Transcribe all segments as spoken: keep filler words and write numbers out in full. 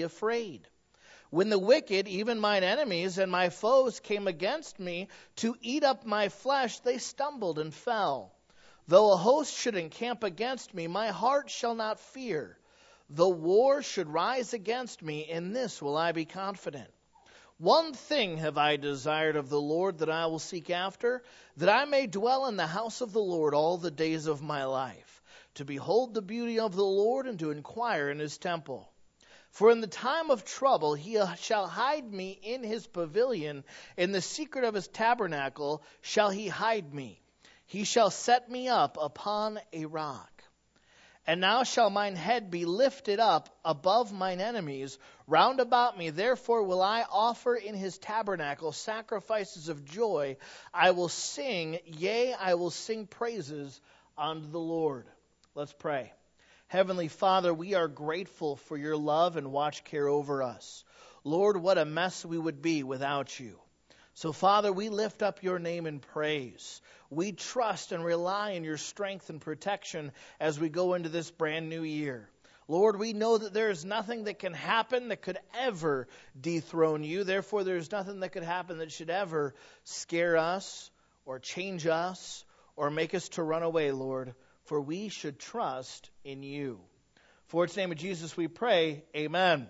afraid. When the wicked, even mine enemies and my foes, came against me to eat up my flesh, they stumbled and fell. Though a host should encamp against me, my heart shall not fear. Though war should rise against me, in this will I be confident. One thing have I desired of the Lord that I will seek after, that I may dwell in the house of the Lord all the days of my life, to behold the beauty of the Lord and to inquire in his temple. For in the time of trouble he shall hide me in his pavilion, in the secret of his tabernacle shall he hide me. He shall set me up upon a rock. And now shall mine head be lifted up above mine enemies round about me. Therefore will I offer in his tabernacle sacrifices of joy. I will sing, yea, I will sing praises unto the Lord. Let's pray. Heavenly Father, we are grateful for your love and watch care over us. Lord, what a mess we would be without you. So, Father, we lift up your name in praise. We trust and rely on your strength and protection as we go into this brand new year. Lord, we know that there is nothing that can happen that could ever dethrone you. Therefore, there is nothing that could happen that should ever scare us or change us or make us to run away, Lord. For we should trust in you. For its name of Jesus we pray, amen.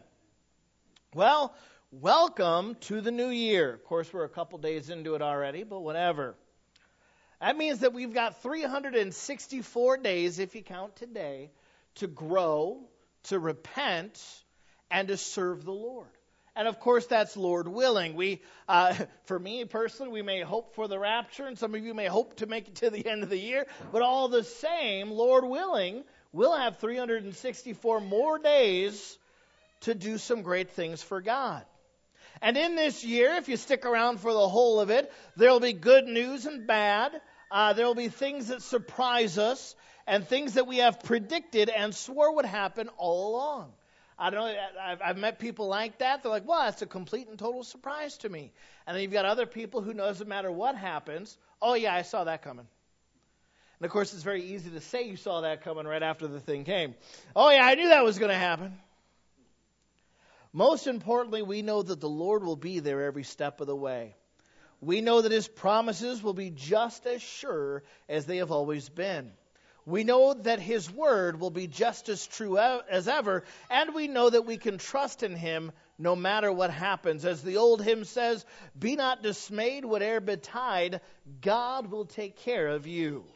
Well, welcome to the new year. Of course, we're a couple days into it already, but whatever. That means that we've got three hundred sixty-four days, if you count today, to grow, to repent, and to serve the Lord. And of course, that's Lord willing. We, uh, for me personally, we may hope for the rapture, and some of you may hope to make it to the end of the year. But all the same, Lord willing, we'll have three hundred sixty-four more days to do some great things for God. And in this year, if you stick around for the whole of it, there'll be good news and bad. Uh, there'll be things that surprise us and things that we have predicted and swore would happen all along. I don't know, I've, I've met people like that. They're like, well, that's a complete and total surprise to me. And then you've got other people who know it doesn't matter what happens. Oh, yeah, I saw that coming. And, of course, it's very easy to say you saw that coming right after the thing came. Oh, yeah, I knew that was going to happen. Most importantly, we know that the Lord will be there every step of the way. We know that his promises will be just as sure as they have always been. We know that his word will be just as true as ever, and we know that we can trust in him no matter what happens. As the old hymn says, be not dismayed, whate'er betide, God will take care of you.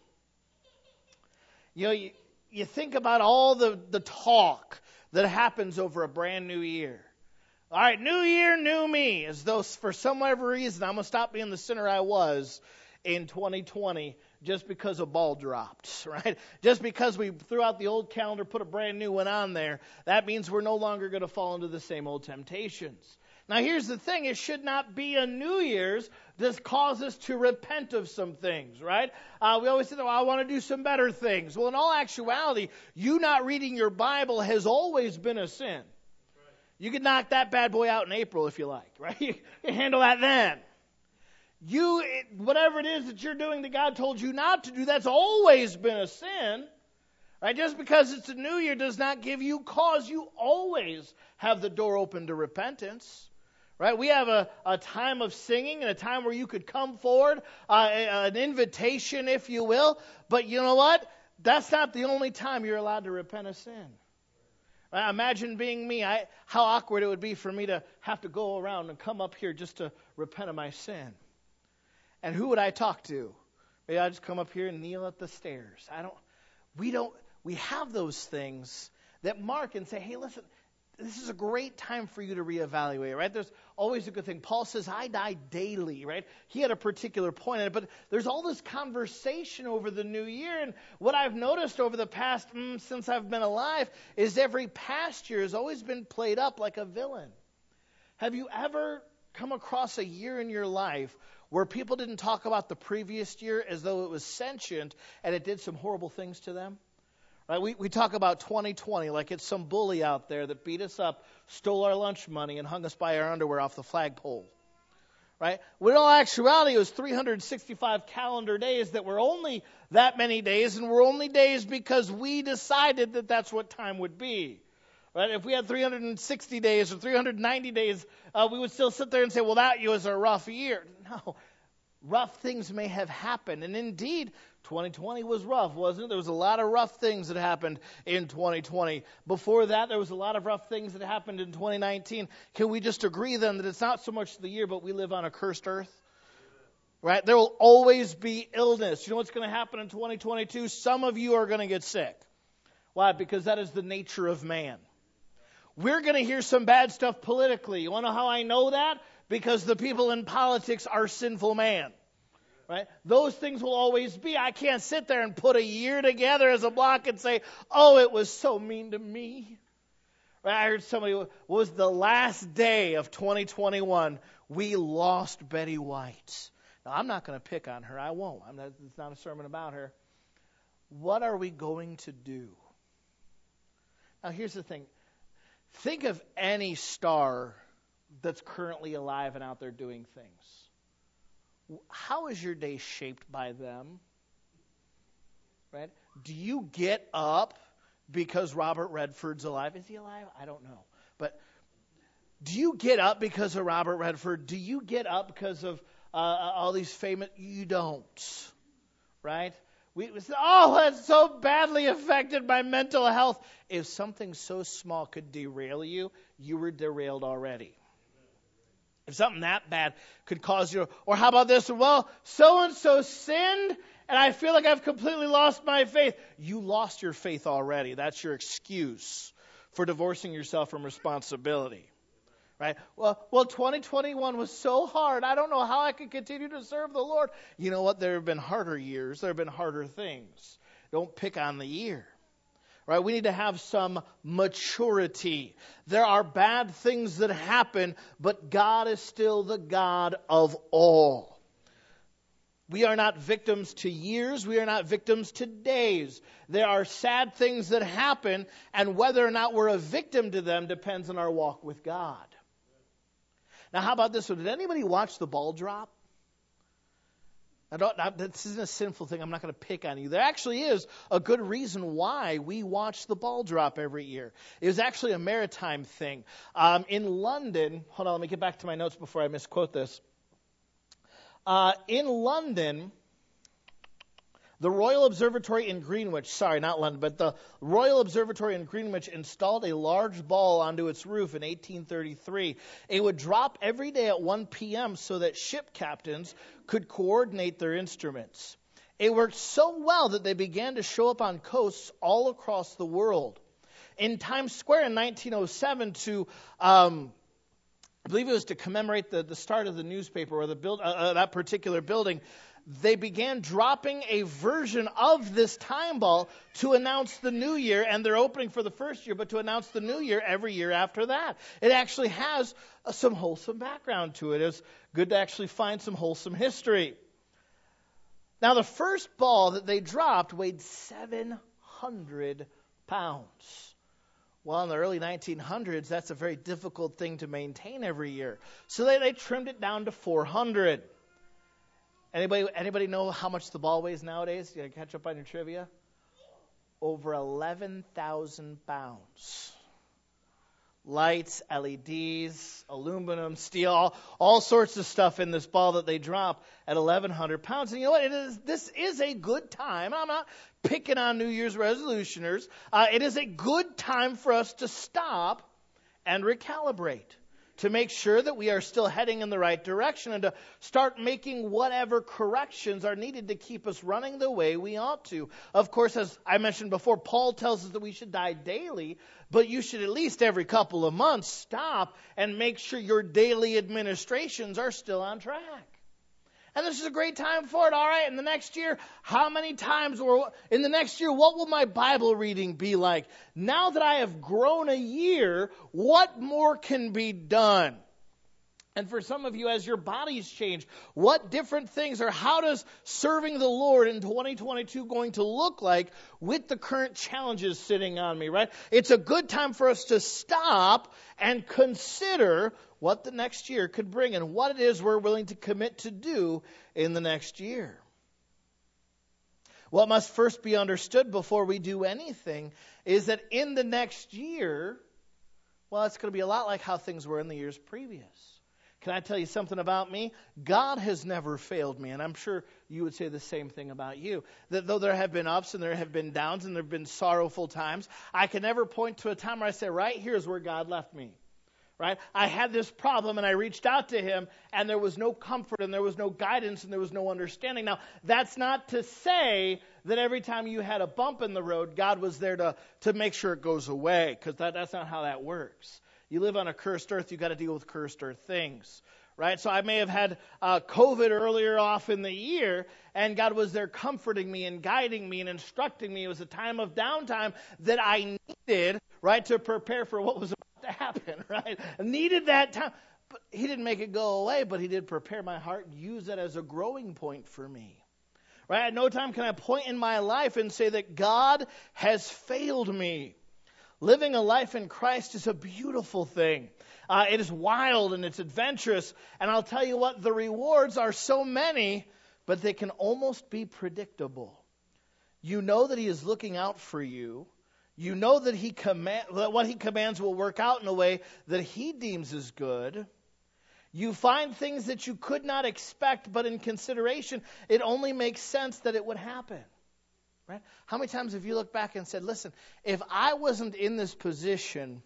You know, you, you think about all the, the talk that happens over a brand new year. All right, new year, new me, as though for some whatever reason I'm going to stop being the sinner I was in twenty twenty. Just because a ball dropped, right? Just because we threw out the old calendar, put a brand new one on there, that means we're no longer going to fall into the same old temptations. Now, here's the thing. It should not be a New Year's that causes us to repent of some things, right? Uh, we always say, well, I want to do some better things. Well, in all actuality, you not reading your Bible has always been a sin. You can knock that bad boy out in April if you like, right? You can handle that then. You, whatever it is that you're doing that God told you not to do, that's always been a sin. Right? Just because it's a new year does not give you cause. You always have the door open to repentance. Right? We have a, a time of singing and a time where you could come forward, uh, an invitation, if you will. But you know what? That's not the only time you're allowed to repent of sin. Right? Imagine being me. I, how awkward it would be for me to have to go around and come up here just to repent of my sin. And who would I talk to? Maybe I just come up here and kneel at the stairs. I don't. We don't. We have those things that mark and say, "Hey, listen, this is a great time for you to reevaluate." Right? There's always a good thing. Paul says, "I die daily." Right? He had a particular point in it, but there's all this conversation over the new year, and what I've noticed over the past mm, since I've been alive is every past year has always been played up like a villain. Have you ever come across a year in your life where people didn't talk about the previous year as though it was sentient and it did some horrible things to them? Right? We, we talk about twenty twenty like it's some bully out there that beat us up, stole our lunch money, and hung us by our underwear off the flagpole. Right? When in all actuality, it was three hundred sixty-five calendar days that were only that many days, and were only days because we decided that that's what time would be. Right? If we had three hundred sixty days or three hundred ninety days, uh, we would still sit there and say, well, that was a rough year. No. Rough things may have happened. And indeed, twenty twenty was rough, wasn't it? There was a lot of rough things that happened in twenty twenty. Before that, there was a lot of rough things that happened in twenty nineteen. Can we just agree then that it's not so much the year, but we live on a cursed earth? Right? There will always be illness. You know what's going to happen in twenty twenty-two? Some of you are going to get sick. Why? Because that is the nature of man. We're going to hear some bad stuff politically. You want to know how I know that? Because the people in politics are sinful man. Right? Those things will always be. I can't sit there and put a year together as a block and say, oh, it was so mean to me. Right? I heard somebody, was the last day of twenty twenty-one, we lost Betty White. Now, I'm not going to pick on her. I won't. I'm not, it's not a sermon about her. What are we going to do? Now, here's the thing. Think of any star that's currently alive and out there doing things. How is your day shaped by them? Right? Do you get up because Robert Redford's alive? Is he alive? I don't know. But do you get up because of Robert Redford? Do you get up because of uh, all these famous? You don't. Right? We, we say, oh, that's so badly affected by mental health. If something so small could derail you, you were derailed already. If something that bad could cause you, or how about this? Well, so-and-so sinned, and I feel like I've completely lost my faith. You lost your faith already. That's your excuse for divorcing yourself from responsibility. Right? Well, well, twenty twenty-one was so hard. I don't know how I could continue to serve the Lord. You know what? There have been harder years. There have been harder things. Don't pick on the year. Right? We need to have some maturity. There are bad things that happen, but God is still the God of all. We are not victims to years. We are not victims to days. There are sad things that happen, and whether or not we're a victim to them depends on our walk with God. Now, how about this one? Did anybody watch the ball drop? I don't, I, this isn't a sinful thing. I'm not going to pick on you. There actually is a good reason why we watch the ball drop every year. It was actually a maritime thing. Um, in London, hold on, let me get back to my notes before I misquote this. Uh, in London, the Royal Observatory in Greenwich, sorry, not London, but the Royal Observatory in Greenwich installed a large ball onto its roof in eighteen thirty-three. It would drop every day at one p.m. so that ship captains could coordinate their instruments. It worked so well that they began to show up on coasts all across the world. In Times Square in nineteen oh seven, to um, I believe it was to commemorate the, the start of the newspaper or the build, uh, uh, that particular building, they began dropping a version of this time ball to announce the new year, and they're opening for the first year, but to announce the new year every year after that. It actually has uh, some wholesome background to it. It's good to actually find some wholesome history. Now, the first ball that they dropped weighed seven hundred pounds. Well, in the early nineteen hundreds, that's a very difficult thing to maintain every year. So they, they trimmed it down to four hundred. Anybody anybody know how much the ball weighs nowadays? You gotta catch up on your trivia? Over eleven thousand pounds. Lights, L E Ds, aluminum, steel, all, all sorts of stuff in this ball that they drop at eleven hundred pounds. And you know what? It is, this is a good time. I'm not picking on New Year's resolutioners. Uh, it is a good time for us to stop and recalibrate, to make sure that we are still heading in the right direction and to start making whatever corrections are needed to keep us running the way we ought to. Of course, as I mentioned before, Paul tells us that we should die daily, but you should at least every couple of months stop and make sure your daily administrations are still on track. And this is a great time for it. All right, in the next year, how many times, or in the next year, what will my Bible reading be like? Now that I have grown a year, what more can be done? And for some of you, as your bodies change, what different things, or how does serving the Lord in twenty twenty-two going to look like with the current challenges sitting on me, right? It's a good time for us to stop and consider what the next year could bring and what it is we're willing to commit to do in the next year. What must first be understood before we do anything is that in the next year, Well, it's going to be a lot like how things were in the years previous. Can I tell you something about me? God has never failed me, and I'm sure you would say the same thing about you. That though there have been ups and there have been downs and there have been sorrowful times, I can never point to a time where I say, right here's where God left me. Right? I had this problem and I reached out to him and there was no comfort and there was no guidance and there was no understanding. Now, that's not to say that every time you had a bump in the road, God was there to, to make sure it goes away, because that, that's not how that works. You live on a cursed earth, you've got to deal with cursed earth things. Right? So I may have had uh, COVID earlier off in the year, and God was there comforting me and guiding me and instructing me. It was a time of downtime that I needed, right, to prepare for what was about to happen, right? I needed that time. But he didn't make it go away, but he did prepare my heart and use that as a growing point for me. Right? At no time can I point in my life and say that God has failed me. Living a life in Christ is a beautiful thing. Uh, it is wild and it's adventurous. And I'll tell you what, the rewards are so many, but they can almost be predictable. You know that he is looking out for you. You know that he command, that what he commands will work out in a way that he deems is good. You find things that you could not expect, but in consideration, it only makes sense that it would happen. Right? How many times have you looked back and said, listen, if I wasn't in this position,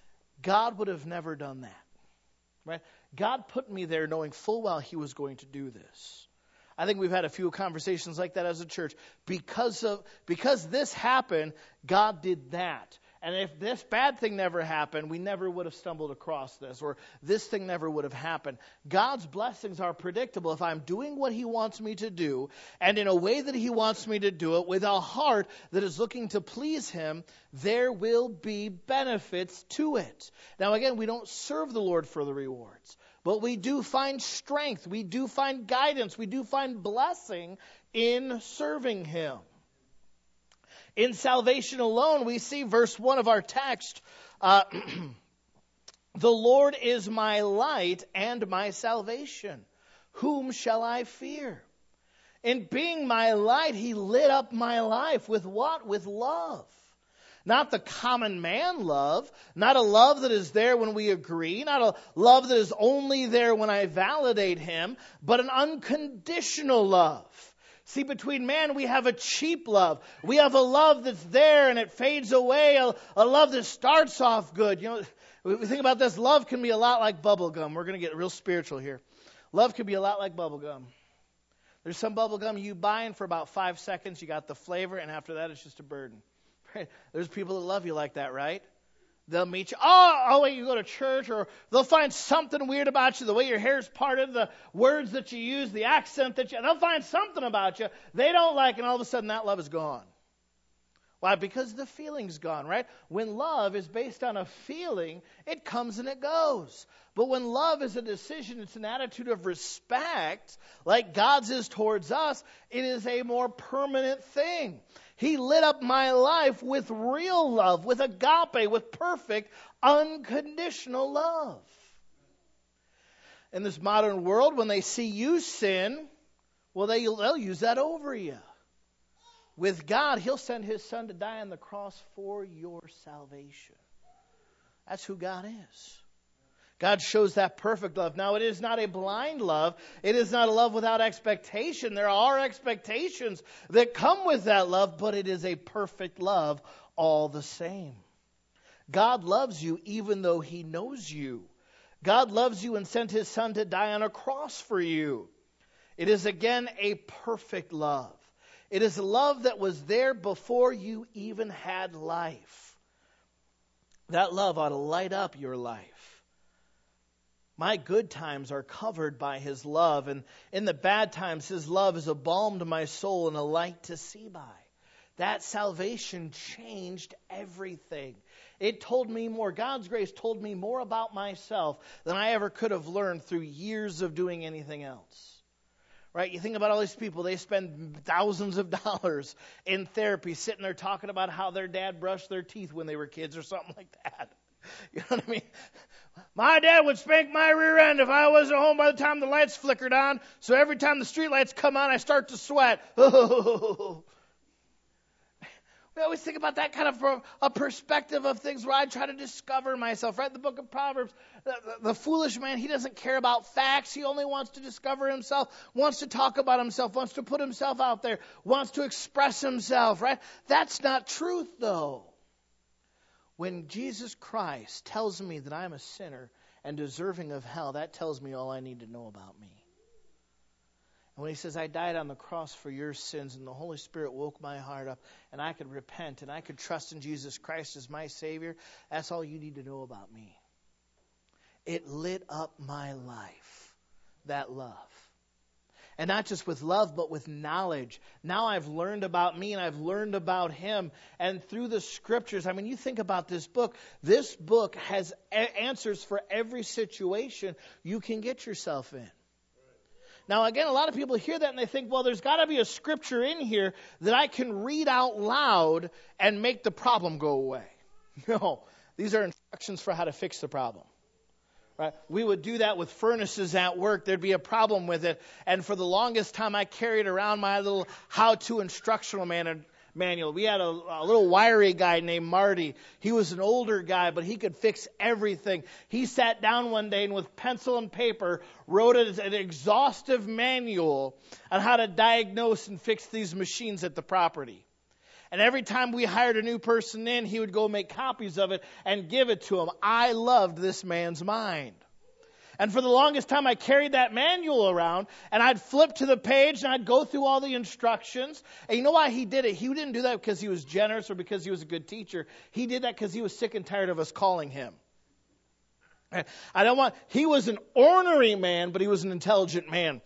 God would have never done that. Right? God put me there knowing full well he was going to do this. I think we've had a few conversations like that as a church. Because of because this happened, God did that. And if this bad thing never happened, we never would have stumbled across this, or this thing never would have happened. God's blessings are predictable. If I'm doing what he wants me to do, and in a way that he wants me to do it, with a heart that is looking to please him, there will be benefits to it. Now again, we don't serve the Lord for the rewards, but we do find strength, we do find guidance, we do find blessing in serving him. In salvation alone, we see verse one of our text, uh, the Lord is my light and my salvation. Whom shall I fear? In being my light, he lit up my life with what? With love. Not the common man love, not a love that is there when we agree, not a love that is only there when I validate him, but an unconditional love. See, between man, we have a cheap love. We have a love that's there and it fades away, a, a love that starts off good. You know, we think about this, love can be a lot like bubble gum. We're going to get real spiritual here. Love can be a lot like bubble gum. There's some bubble gum you buy, and for about five seconds you got the flavor, and after that it's just a burden. Right? There's people that love you like that, right? They'll meet you. Oh, oh, wait, you go to church, or they'll find something weird about you, the way your hair's parted, the words that you use, the accent that you, they'll find something about you they don't like, and all of a sudden that love is gone. Why? Because the feeling's gone, right? When love is based on a feeling, it comes and it goes. But when love is a decision, it's an attitude of respect, like God's is towards us, it is a more permanent thing. He lit up my life with real love, with agape, with perfect, unconditional love. In this modern world, when they see you sin, well, they, they'll use that over you. With God, he'll send his son to die on the cross for your salvation. That's who God is. God shows that perfect love. Now, it is not a blind love. It is not a love without expectation. There are expectations that come with that love, but it is a perfect love all the same. God loves you even though he knows you. God loves you and sent his son to die on a cross for you. It is again a perfect love. It is a love that was there before you even had life. That love ought to light up your life. My good times are covered by his love, and in the bad times, his love is a balm to my soul and a light to see by. That salvation changed everything. It told me more. God's grace told me more about myself than I ever could have learned through years of doing anything else. Right? You think about all these people, they spend thousands of dollars in therapy sitting there talking about how their dad brushed their teeth when they were kids or something like that. You know what I mean? My dad would spank my rear end if I wasn't home by the time the lights flickered on, so every time the street lights come on, I start to sweat. Oh. We always think about that kind of a perspective of things where I try to discover myself, right? The book of Proverbs, the, the, the foolish man, he doesn't care about facts. He only wants to discover himself, wants to talk about himself, wants to put himself out there, wants to express himself, right? That's not truth, though. When Jesus Christ tells me that I'm a sinner and deserving of hell, that tells me all I need to know about me. And when he says, I died on the cross for your sins, and the Holy Spirit woke my heart up, and I could repent, and I could trust in Jesus Christ as my Savior, that's all you need to know about me. It lit up my life, that love. And not just with love, but with knowledge. Now I've learned about me, and I've learned about him. And through the Scriptures, I mean, you think about this book. This book has a- answers for every situation you can get yourself in. Now, again, a lot of people hear that and they think, well, there's got to be a scripture in here that I can read out loud and make the problem go away. No, these are instructions for how to fix the problem. Right? We would do that with furnaces at work. There'd be a problem with it. And for the longest time, I carried around my little how-to instructional man- manual. We had a, a little wiry guy named Marty. He was an older guy, but he could fix everything. He sat down one day and with pencil and paper wrote an exhaustive manual on how to diagnose and fix these machines at the property. And every time we hired a new person in, he would go make copies of it and give it to him. I loved this man's mind. And for the longest time, I carried that manual around, and I'd flip to the page, and I'd go through all the instructions. And you know why he did it? He didn't do that because he was generous or because he was a good teacher. He did that because he was sick and tired of us calling him. I don't want, he was an ornery man, but he was an intelligent man.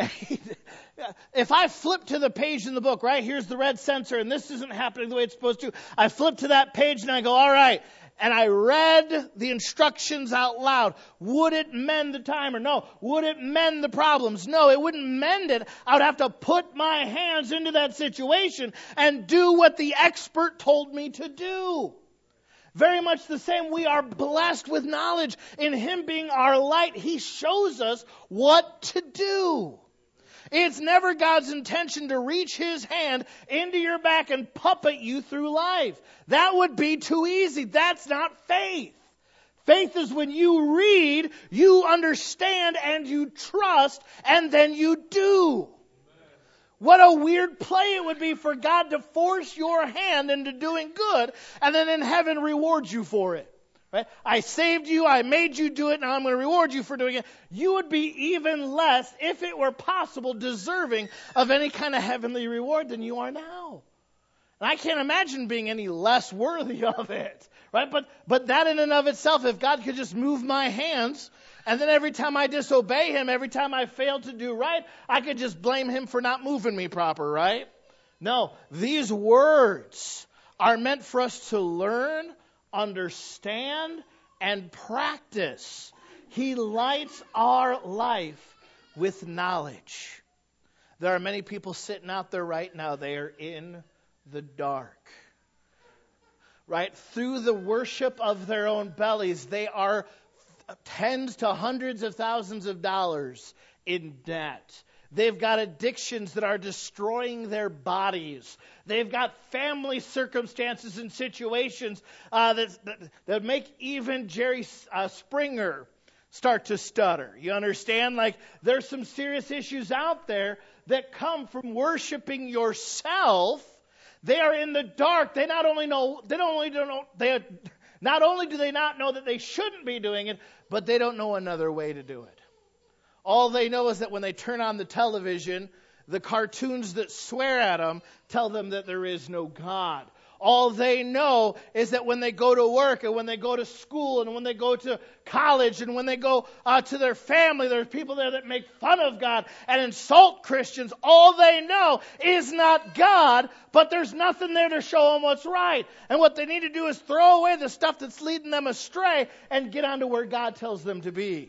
If I flip to the page in the book, right, here's the red sensor, and this isn't happening the way it's supposed to, I flip to that page and I go, all right, and I read the instructions out loud. Would it mend the timer? No. Would it mend the problems? No, it wouldn't mend it. I would have to put my hands into that situation and do what the expert told me to do. Very much the same. We are blessed with knowledge. In him being our light, he shows us what to do. It's never God's intention to reach his hand into your back and puppet you through life. That would be too easy. That's not faith. Faith is when you read, you understand, and you trust, and then you do. What a weird play it would be for God to force your hand into doing good and then in heaven reward you for it. Right? I saved you, I made you do it, now I'm going to reward you for doing it. You would be even less, if it were possible, deserving of any kind of heavenly reward than you are now. And I can't imagine being any less worthy of it. Right? But but that in and of itself, if God could just move my hands, and then every time I disobey him, every time I fail to do right, I could just blame him for not moving me proper, right? No, these words are meant for us to learn, understand, and practice. He lights our life with knowledge. There are many people sitting out there right now, they are in the dark. Right? Through the worship of their own bellies, they are tens to hundreds of thousands of dollars in debt. They've got addictions that are destroying their bodies. They've got family circumstances and situations uh, that, that, that make even Jerry uh, Springer start to stutter. You understand? Like, there's some serious issues out there that come from worshiping yourself. They are in the dark. They not only know, they don't only don't know, they not only do they not know that they shouldn't be doing it, but they don't know another way to do it. All they know is that when they turn on the television, the cartoons that swear at them tell them that there is no God. All they know is that when they go to work and when they go to school and when they go to college and when they go uh, to their family, there's people there that make fun of God and insult Christians. All they know is not God, but there's nothing there to show them what's right. And what they need to do is throw away the stuff that's leading them astray and get on to where God tells them to be.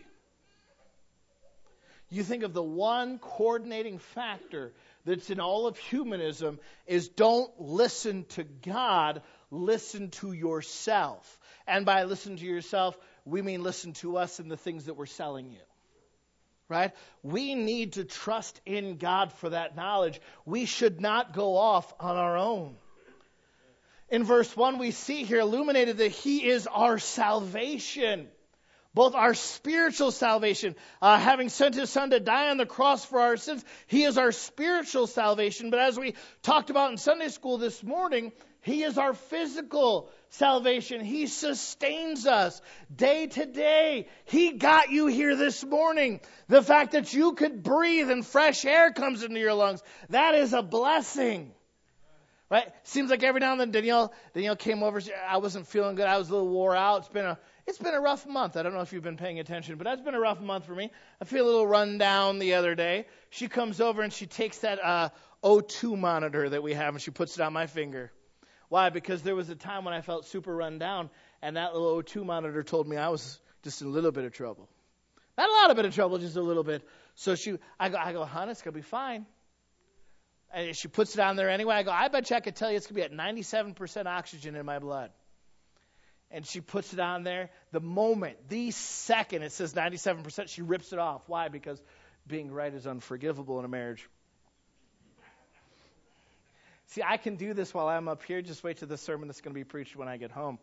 You think of the one coordinating factor that's in all of humanism is don't listen to God, listen to yourself. And by listen to yourself, we mean listen to us and the things that we're selling you. Right? We need to trust in God for that knowledge. We should not go off on our own. In verse one, we see here illuminated that He is our salvation. Both our spiritual salvation, uh, having sent His Son to die on the cross for our sins, He is our spiritual salvation. But as we talked about in Sunday school this morning, He is our physical salvation. He sustains us day to day. He got you here this morning. The fact that you could breathe and fresh air comes into your lungs, that is a blessing. Right? Seems like every now and then Danielle, Danielle came over. I wasn't feeling good. I was a little wore out. It's been a It's been a rough month. I don't know if you've been paying attention, but that's been a rough month for me. I feel a little run down the other day. She comes over and she takes that uh, O two monitor that we have and she puts it on my finger. Why? Because there was a time when I felt super run down, and that little O two monitor told me I was just in a little bit of trouble. Not a lot of bit of trouble, just a little bit. So she, I go, I go, hon, it's gonna be fine. And she puts it on there anyway. I go, I bet you I could tell you it's gonna be at ninety-seven percent oxygen in my blood. And she puts it on there. The moment, the second it says ninety-seven percent, she rips it off. Why? Because being right is unforgivable in a marriage. See, I can do this while I'm up here. Just wait till the sermon that's going to be preached when I get home.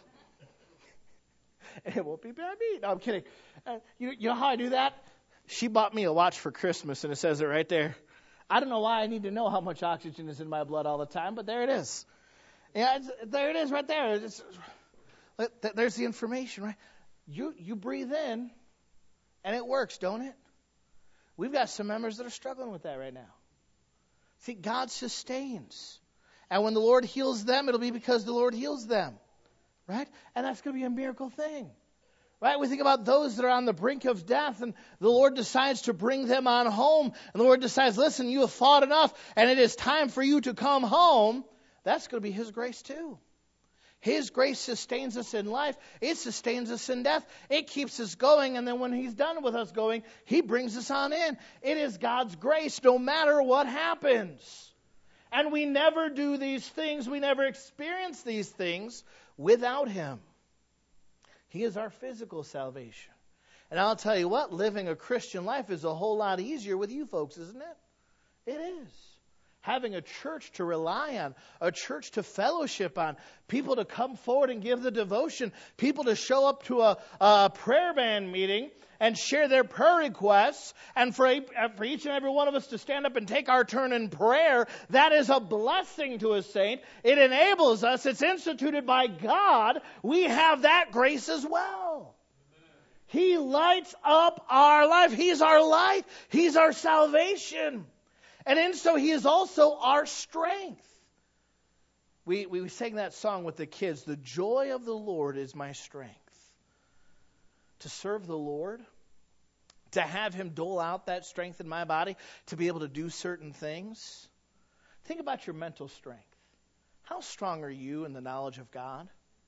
And it won't be bad meat. No, I'm kidding. Uh, you, you know how I do that? She bought me a watch for Christmas, and it says it right there. I don't know why I need to know how much oxygen is in my blood all the time, but there it is. Yeah, it's, there it is right there. It's, There's the information, right? You you breathe in, and it works, don't it? We've got some members that are struggling with that right now. See, God sustains. And when the Lord heals them, it'll be because the Lord heals them, right? And that's going to be a miracle thing, right? We think about those that are on the brink of death, and the Lord decides to bring them on home. And the Lord decides, listen, you have fought enough, and it is time for you to come home. That's going to be His grace too. His grace sustains us in life. It sustains us in death. It keeps us going. And then when He's done with us going, He brings us on in. It is God's grace no matter what happens. And we never do these things. We never experience these things without Him. He is our physical salvation. And I'll tell you what, living a Christian life is a whole lot easier with you folks, isn't it? It is. Having a church to rely on, a church to fellowship on, people to come forward and give the devotion, people to show up to a, a prayer band meeting and share their prayer requests, and for, for each and every one of us to stand up and take our turn in prayer, that is a blessing to a saint. It enables us. It's instituted by God. We have that grace as well. He lights up our life. He's our light. He's our salvation. And in so He is also our strength. We we sang that song with the kids. The joy of the Lord is my strength. To serve the Lord, to have Him dole out that strength in my body, to be able to do certain things. Think about your mental strength. How strong are you in the knowledge of God?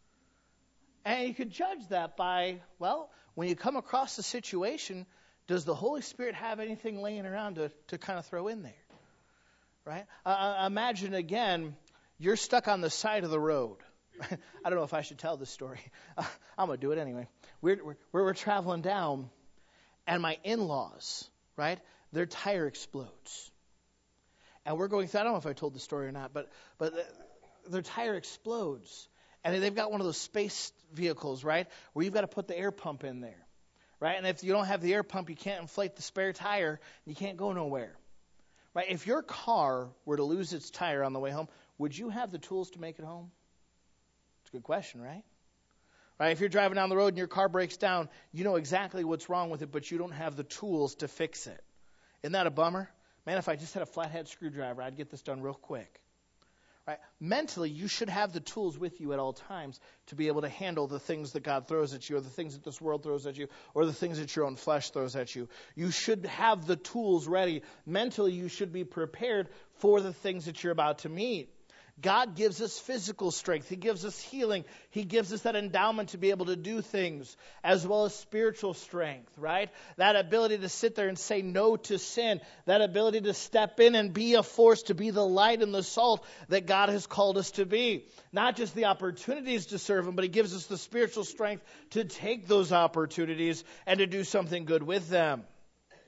And you could judge that by, well, when you come across a situation, does the Holy Spirit have anything laying around to, to kind of throw in there? Right? Uh, imagine again, you're stuck on the side of the road. I don't know if I should tell this story. Uh, I'm going to do it anyway. We're, we're, we're traveling down, and my in-laws, right, their tire explodes. And we're going through, I don't know if I told the story or not, but but their tire explodes. And they've got one of those space vehicles, right, where you've got to put the air pump in there. Right? And if you don't have the air pump, you can't inflate the spare tire, and you can't go nowhere. Right? If your car were to lose its tire on the way home, would you have the tools to make it home? It's a good question, right? Right? If you're driving down the road and your car breaks down, you know exactly what's wrong with it, but you don't have the tools to fix it. Isn't that a bummer? Man, if I just had a flathead screwdriver, I'd get this done real quick. Right? Mentally, you should have the tools with you at all times to be able to handle the things that God throws at you, or the things that this world throws at you, or the things that your own flesh throws at you. You should have the tools ready. Mentally, you should be prepared for the things that you're about to meet. God gives us physical strength. He gives us healing. He gives us that endowment to be able to do things, as well as spiritual strength, right? That ability to sit there and say no to sin. That ability to step in and be a force, to be the light and the salt that God has called us to be. Not just the opportunities to serve Him, but He gives us the spiritual strength to take those opportunities and to do something good with them.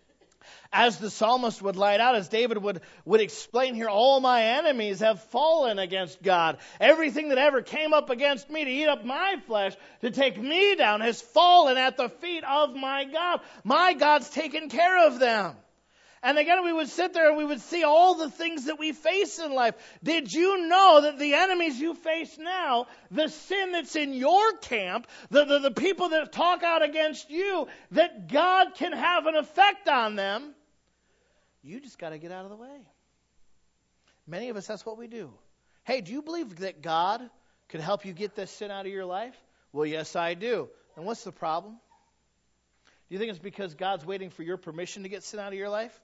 As the psalmist would light out, as David would, would explain here, all my enemies have fallen against God. Everything that ever came up against me to eat up my flesh, to take me down, has fallen at the feet of my God. My God's taken care of them. And again, we would sit there and we would see all the things that we face in life. Did you know that the enemies you face now, the sin that's in your camp, the, the, the people that talk out against you, that God can have an effect on them? You just got to get out of the way. Many of us, that's what we do. Hey, do you believe that God could help you get this sin out of your life? Well, yes, I do. And what's the problem? Do you think it's because God's waiting for your permission to get sin out of your life?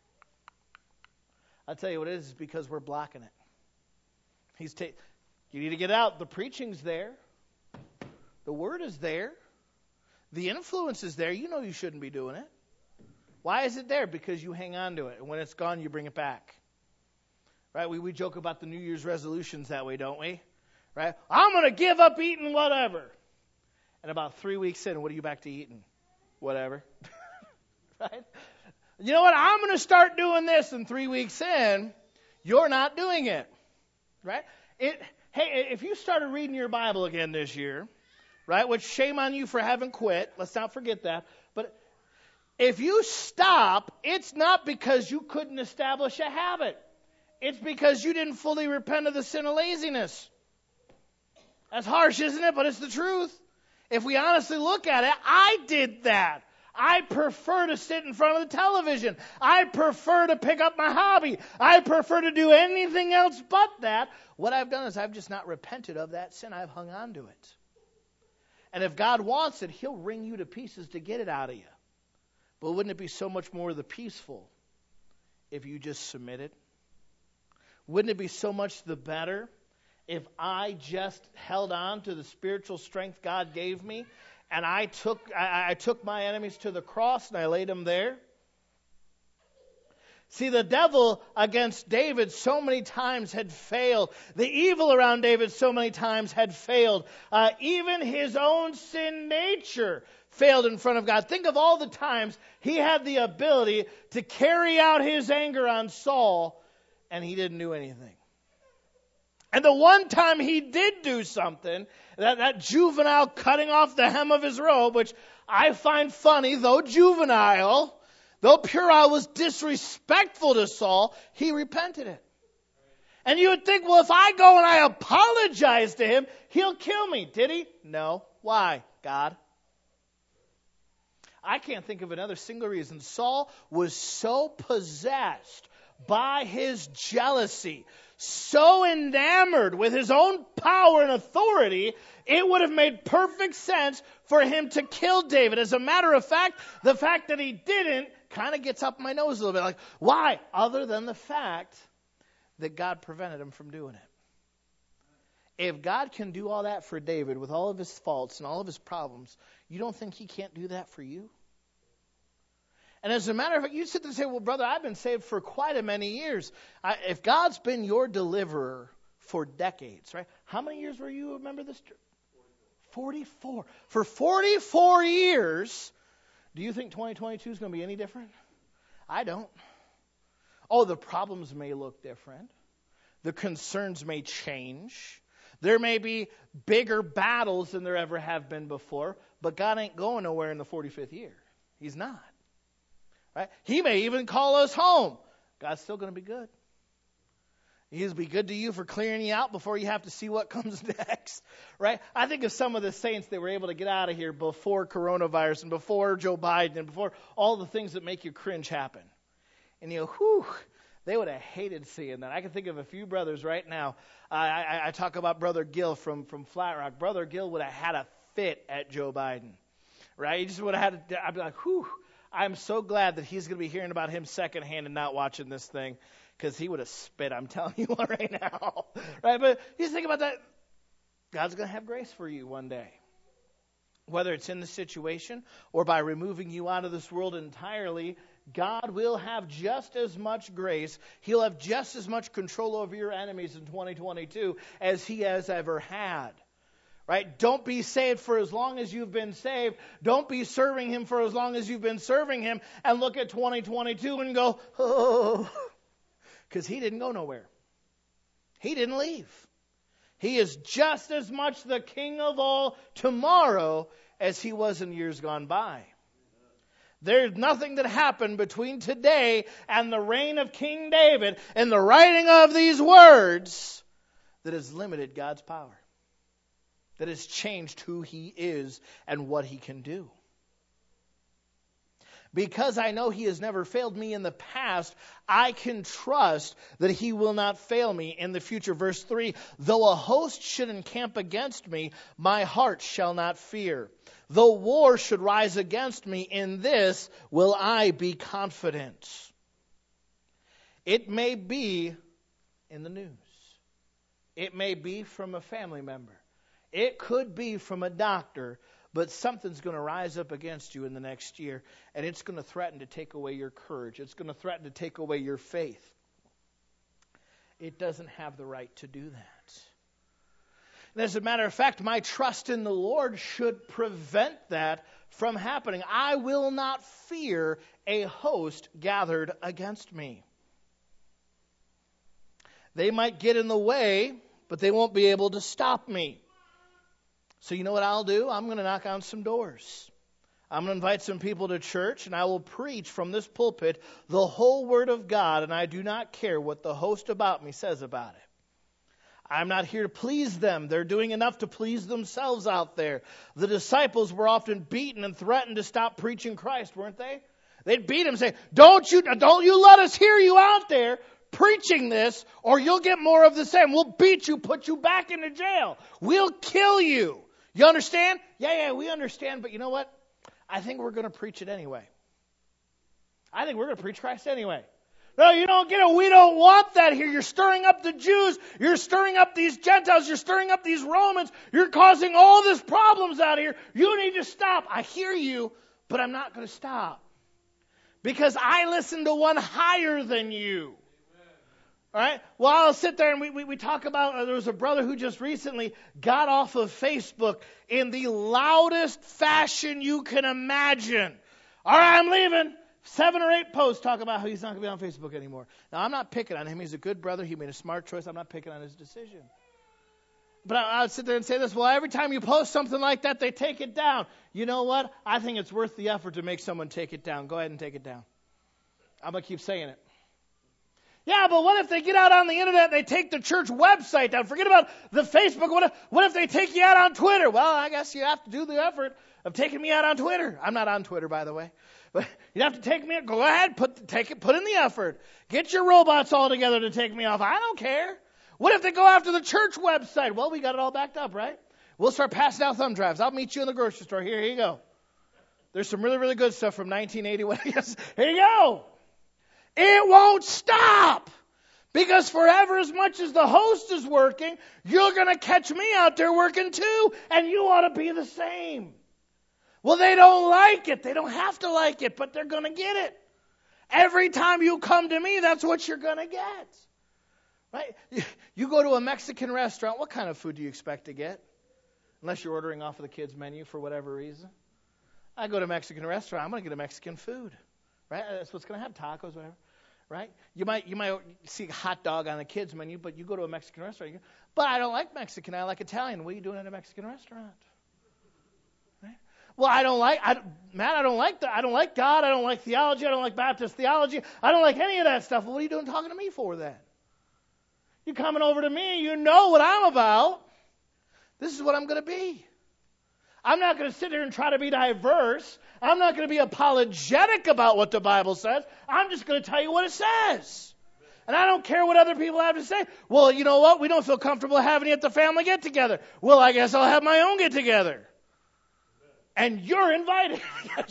I'll tell you what it is, it's because we're blocking it. He's ta- you need to get out. The preaching's there. The word is there. The influence is there. You know you shouldn't be doing it. Why is it there? Because you hang on to it. And when it's gone, you bring it back. Right? We, we joke about the New Year's resolutions that way, don't we? Right? I'm going to give up eating whatever. And about three weeks in, what are you back to eating? Whatever. Right? You know what? I'm going to start doing this, and three weeks in, you're not doing it. Right? It, hey, if you started reading your Bible again this year, right, which shame on you for having quit. Let's not forget that. But if you stop, it's not because you couldn't establish a habit. It's because you didn't fully repent of the sin of laziness. That's harsh, isn't it? But it's the truth. If we honestly look at it, I did that. I prefer to sit in front of the television. I prefer to pick up my hobby. I prefer to do anything else but that. What I've done is I've just not repented of that sin. I've hung on to it. And if God wants it, He'll wring you to pieces to get it out of you. But wouldn't it be so much more the peaceful if you just submitted? Wouldn't it be so much the better if I just held on to the spiritual strength God gave me, and I took I, I took my enemies to the cross and I laid them there? See, the devil against David so many times had failed. The evil around David so many times had failed. Uh, even his own sin nature failed in front of God. Think of all the times he had the ability to carry out his anger on Saul, and he didn't do anything. And the one time he did do something, that, that juvenile cutting off the hem of his robe, which I find funny, though juvenile, though puerile, was disrespectful to Saul, he repented it. And you would think, well, if I go and I apologize to him, he'll kill me. Did he? No. Why? God. I can't think of another single reason. Saul was so possessed by his jealousy, so enamored with his own power and authority, it would have made perfect sense for him to kill David. As a matter of fact, the fact that he didn't kind of gets up my nose a little bit. Like, why? Other than the fact that God prevented him from doing it. If God can do all that for David with all of his faults and all of his problems, you don't think He can't do that for you? And as a matter of fact, you sit there and say, well, brother, I've been saved for quite a many years. I, if God's been your deliverer for decades, right? How many years were you a member of this church? forty-four. For forty-four years, do you think twenty twenty-two is going to be any different? I don't. Oh, the problems may look different. The concerns may change. There may be bigger battles than there ever have been before, but God ain't going nowhere in the forty-fifth year. He's not. Right? He may even call us home. God's still going to be good. He'll be good to you for clearing you out before you have to see what comes next. Right? I think of some of the saints that were able to get out of here before coronavirus and before Joe Biden and before all the things that make you cringe happen. And you know, whew, they would have hated seeing that. I can think of a few brothers right now. I, I, I talk about Brother Gill from, from Flat Rock. Brother Gill would have had a fit at Joe Biden. Right? He just would have had a, I'd be like, whew. I'm so glad that he's going to be hearing about him secondhand and not watching this thing, because he would have spit, I'm telling you right now. Right? But you think about that. God's going to have grace for you one day. Whether it's in the situation or by removing you out of this world entirely, God will have just as much grace. He'll have just as much control over your enemies in twenty twenty-two as He has ever had. Right? Don't be saved for as long as you've been saved. Don't be serving him for as long as you've been serving him and look at twenty twenty-two and go, oh, because he didn't go nowhere. He didn't leave. He is just as much the King of all tomorrow as he was in years gone by. There's nothing that happened between today and the reign of King David and the writing of these words that has limited God's power, that has changed who he is and what he can do. Because I know he has never failed me in the past, I can trust that he will not fail me in the future. Verse three, though a host should encamp against me, my heart shall not fear. Though war should rise against me, in this will I be confident. It may be in the news. It may be from a family member. It could be from a doctor. But something's going to rise up against you in the next year, and it's going to threaten to take away your courage. It's going to threaten to take away your faith. It doesn't have the right to do that. And as a matter of fact, my trust in the Lord should prevent that from happening. I will not fear a host gathered against me. They might get in the way, but they won't be able to stop me. So you know what I'll do? I'm going to knock on some doors. I'm going to invite some people to church, and I will preach from this pulpit the whole Word of God, and I do not care what the host about me says about it. I'm not here to please them. They're doing enough to please themselves out there. The disciples were often beaten and threatened to stop preaching Christ, weren't they? They'd beat them and say, don't you, don't you let us hear you out there preaching this, or you'll get more of the same. We'll beat you, put you back into jail. We'll kill you. You understand? Yeah, yeah, we understand, but you know what? I think we're going to preach it anyway. I think we're going to preach Christ anyway. No, you don't get it. We don't want that here. You're stirring up the Jews. You're stirring up these Gentiles. You're stirring up these Romans. You're causing all these problems out here. You need to stop. I hear you, but I'm not going to stop. Because I listen to one higher than you. All right? Well, I'll sit there and we, we, we talk about, uh, there was a brother who just recently got off of Facebook in the loudest fashion you can imagine. All right, I'm leaving. Seven or eight posts talk about how he's not going to be on Facebook anymore. Now, I'm not picking on him. He's a good brother. He made a smart choice. I'm not picking on his decision. But I, I would sit there and say this, well, every time you post something like that, they take it down. You know what? I think it's worth the effort to make someone take it down. Go ahead and take it down. I'm going to keep saying it. Yeah, but what if they get out on the internet and they take the church website down? Forget about the Facebook. What if, what if they take you out on Twitter? Well, I guess you have to do the effort of taking me out on Twitter. I'm not on Twitter, by the way. But you'd have to take me, go ahead, put, take it, put in the effort. Get your robots all together to take me off. I don't care. What if they go after the church website? Well, we got it all backed up, right? We'll start passing out thumb drives. I'll meet you in the grocery store. Here, here you go. There's some really, really good stuff from nineteen eighty. Here you go. It won't stop. Because forever, as much as the host is working, you're going to catch me out there working too, and you ought to be the same. Well, they don't like it. They don't have to like it, but they're going to get it. Every time you come to me, that's what you're going to get. Right? You go to a Mexican restaurant, what kind of food do you expect to get? Unless you're ordering off of the kids' menu for whatever reason. I go to a Mexican restaurant, I'm going to get a Mexican food. Right? That's what's going to have, tacos, whatever. Right? You might you might see a hot dog on the kids' menu, but you go to a Mexican restaurant. You go, but I don't like Mexican. I like Italian. What are you doing at a Mexican restaurant? Right? Well, I don't like, I, Matt, I don't like that. I don't like God. I don't like theology. I don't like Baptist theology. I don't like any of that stuff. Well, what are you doing talking to me for then? You're coming over to me. You know what I'm about. This is what I'm going to be. I'm not going to sit here and try to be diverse. I'm not going to be apologetic about what the Bible says. I'm just going to tell you what it says. And I don't care what other people have to say. Well, you know what? We don't feel comfortable having it at the family get-together. Well, I guess I'll have my own get-together. And you're invited.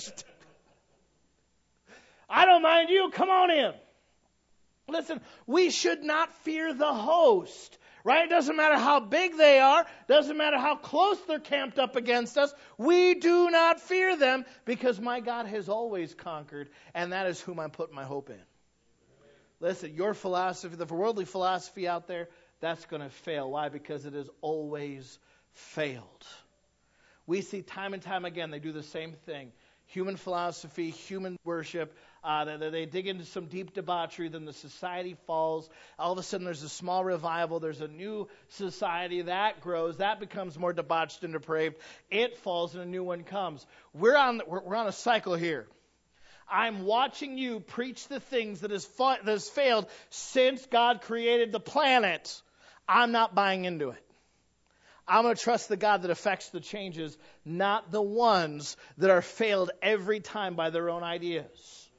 I don't mind you. Come on in. Listen, we should not fear the host. Right? It doesn't matter how big they are. Doesn't matter how close they're camped up against us. We do not fear them because my God has always conquered, and that is whom I'm putting my hope in. Listen, your philosophy, the worldly philosophy out there, that's going to fail. Why? Because it has always failed. We see time and time again they do the same thing. Human philosophy, human worship, uh, they, they dig into some deep debauchery, then the society falls. All of a sudden there's a small revival, there's a new society that grows, that becomes more debauched and depraved. It falls and a new one comes. We're on, we're, we're on a cycle here. I'm watching you preach the things that has, fa- that has failed since God created the planet. I'm not buying into it. I'm going to trust the God that affects the changes, not the ones that are failed every time by their own ideas.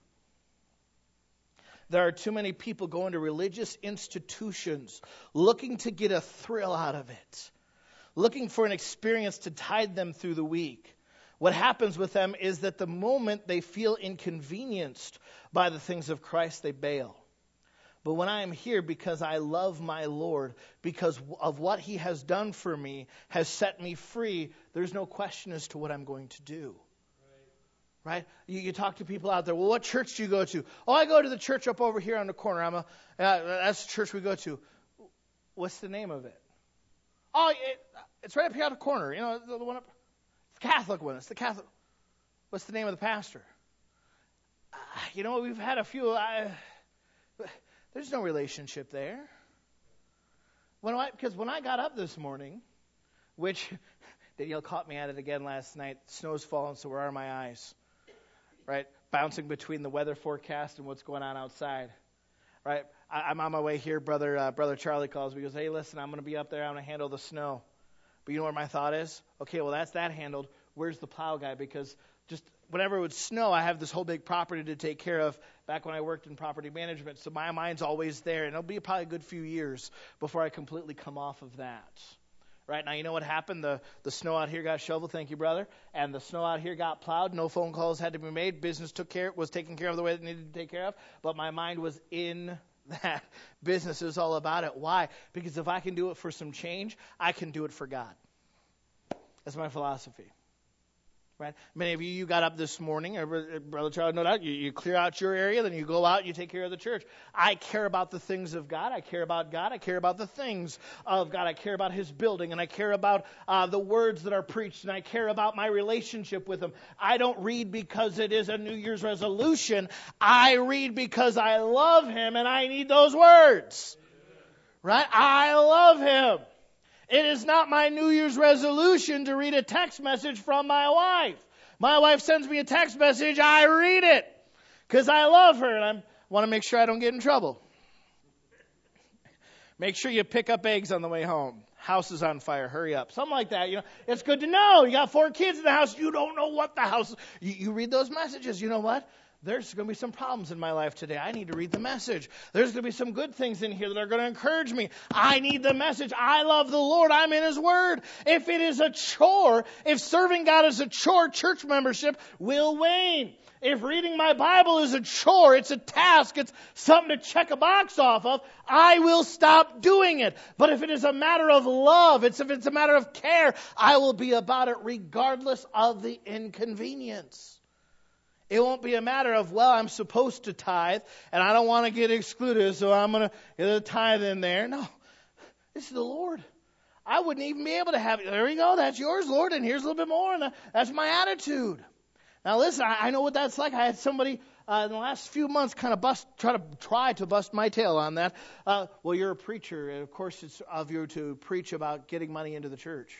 There are too many people going to religious institutions looking to get a thrill out of it, looking for an experience to tide them through the week. What happens with them is that the moment they feel inconvenienced by the things of Christ, they bail. But when I am here because I love my Lord, because of what He has done for me, has set me free, there's no question as to what I'm going to do. Right? right? You, you talk to people out there, well, what church do you go to? Oh, I go to the church up over here on the corner. I'm a, uh, that's the church we go to. What's the name of it? Oh, it, it's right up here on the corner. You know, the, the one up, it's the Catholic one. It's the Catholic. What's the name of the pastor? Uh, you know, we've had a few... I, There's no relationship there. When I, because when I got up this morning, which Danielle caught me at it again last night, snow's falling, so where are my eyes? Right? Bouncing between the weather forecast and what's going on outside. Right? I, I'm on my way here. Brother uh, Brother Charlie calls me. He goes, hey, listen, I'm going to be up there. I'm going to handle the snow. But you know what my thought is? Okay, well, that's that handled. Where's the plow guy? Because just whenever it would snow, I have this whole big property to take care of back when I worked in property management. So my mind's always there. And it'll be probably a good few years before I completely come off of that. Right now, you know what happened? The the snow out here got shoveled. Thank you, brother. And the snow out here got plowed. No phone calls had to be made. Business took care was taken care of the way it needed to take care of. But my mind was in that. Business is all about it. Why? Because if I can do it for some change, I can do it for God. That's my philosophy. Right? Many of you, you got up this morning, or Brother Charlie, no doubt, you, you clear out your area, then you go out and you take care of the church. I care about the things of God. I care about God. I care about the things of God. I care about His building, and I care about uh, the words that are preached, and I care about my relationship with Him. I don't read because it is a New Year's resolution. I read because I love Him, and I need those words. Right? I love Him. It is not my New Year's resolution to read a text message from my wife. My wife sends me a text message, I read it because I love her and I want to make sure I don't get in trouble. Make sure you pick up eggs on the way home. House is on fire. Hurry up. Something like that. You know, it's good to know. You got four kids in the house. You don't know what the house. You, you read those messages. You know what? There's going to be some problems in my life today. I need to read the message. There's going to be some good things in here that are going to encourage me. I need the message. I love the Lord. I'm in His Word. If it is a chore, if serving God is a chore, church membership will wane. If reading my Bible is a chore, it's a task, it's something to check a box off of, I will stop doing it. But if it is a matter of love, it's if it's a matter of care, I will be about it regardless of the inconvenience. It won't be a matter of, well, I'm supposed to tithe, and I don't want to get excluded, so I'm going to get a tithe in there. No, this is the Lord. I wouldn't even be able to have it. There you go. That's yours, Lord, and here's a little bit more. And that's my attitude. Now, listen, I, I know what that's like. I had somebody uh, in the last few months kind of bust, try to try to bust my tail on that. Uh, well, you're a preacher, and of course it's of you to preach about getting money into the church.